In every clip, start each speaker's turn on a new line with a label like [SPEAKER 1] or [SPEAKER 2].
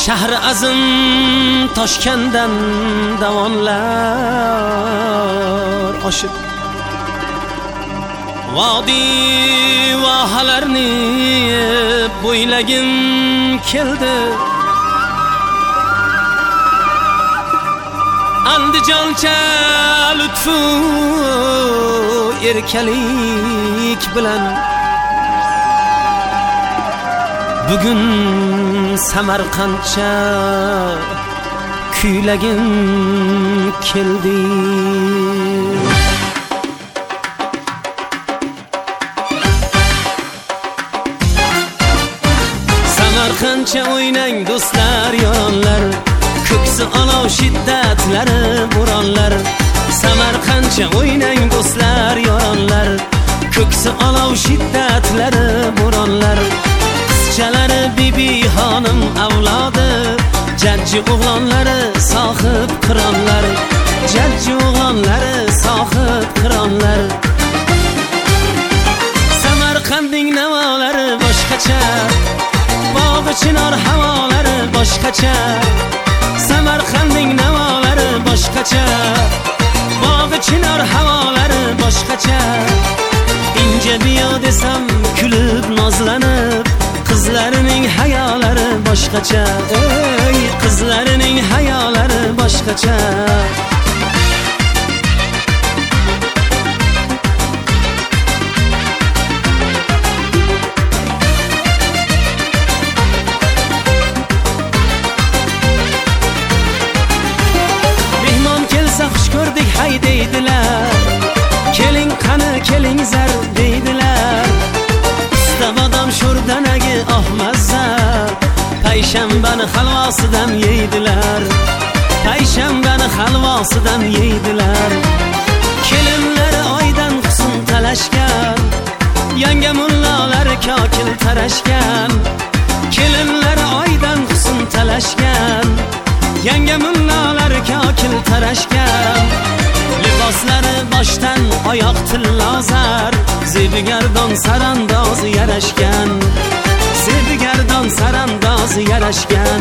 [SPEAKER 1] Shahri azim Toshkentdan davonlar oshib vodiy vohalarni bo'ylagim keldi. Andijoncha lutfu erkalik bilan bugun Samarqandcha kuylagim keldi. Samarqandcha o'ynang do'stlar, yoronlar, ko'ksi olov shiddatlari bo'ronlar. Samarqandcha o'ynang do'stlar, yoronlar, ko'ksi olov shiddatlari bo'ronlar. Qizchalari bibi xonim avlodi, jajji o'g'lonlari sohib qironlar, jajji o'g'lonlari sohib qironlar. Samarqandning navolari boshqacha, bog'i chinor havolari boshqacha. Samarqandning navolari boshqacha, bog'i chinor havolari boshqacha. Inja biyo desam kulib nozlanib, qizlarining hayolari boshqacha. Ey, qizlarining hayolari boshqacha. Xush ko'rdik hay deydilar, keling qani keling zar deydilar. Istabodam sho'rdanagi ohmazza, payshanbani halvosidan yeydilar, payshanbani halvosidan yeydilar. Kelinlari oydan husn talashgan, yanga mullolari kokil tarashgan. Kelinlari oydan husn talashgan, yanga mullolari kokil tarashgan. Liboslari boshdan oyoq tillozar, zebigardon sarandozi yarashgan, zebigardon sarandozi yarashgan.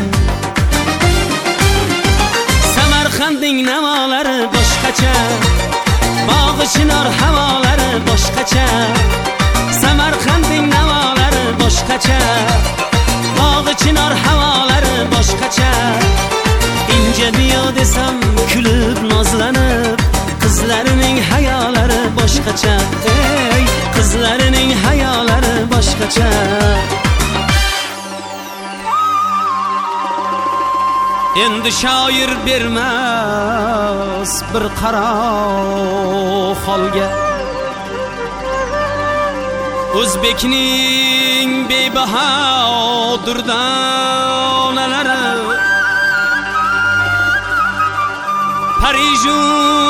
[SPEAKER 1] Samarqandning navolari boshqacha, bog'i chinor havolari boshqacha. Samarqandning navolari boshqacha, bog'i chinor havolari boshqacha. Inja biyo desam kulib nozlanib, qizlarining hayolari boshqacha. Ey, qizlarining hayolari boshqacha. Endi shoir bermas bir qaro holga, o'zbekning bebaho durdonalari Pariju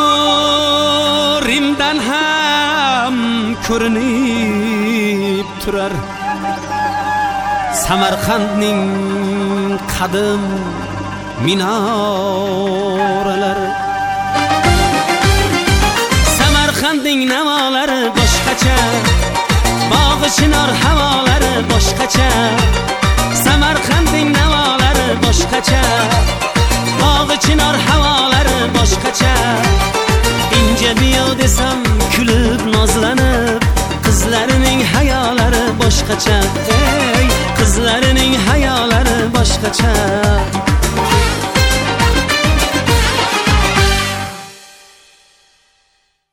[SPEAKER 1] Rimdan ham ko'rinib turar. Samarqandning qadim minoralari. Samarqandning navolari boshqacha, bog'i chinor havolari boshqacha. Samarqandning navolari boshqacha, bog'i chinor havolari boshqacha. Inja biyo desam kulib nozlanib, qizlarining hayolari boshqacha. Ey, qizlarining hayolari boshqacha.